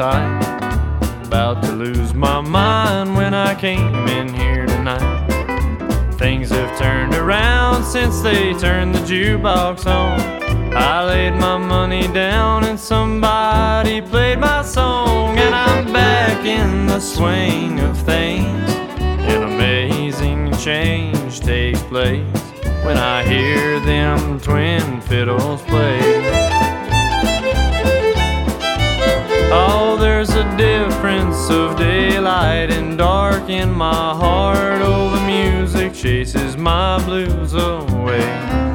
tight. About to lose my mind when I came in here tonight. Things have turned around since they turned the jukebox on. I laid my money down and somebody played my song, and I'm back in the swing of things. An amazing change takes place when I hear them twin fiddles play. Oh, there's a difference of daylight and dark in my heart. Oh, the music chases my blues away.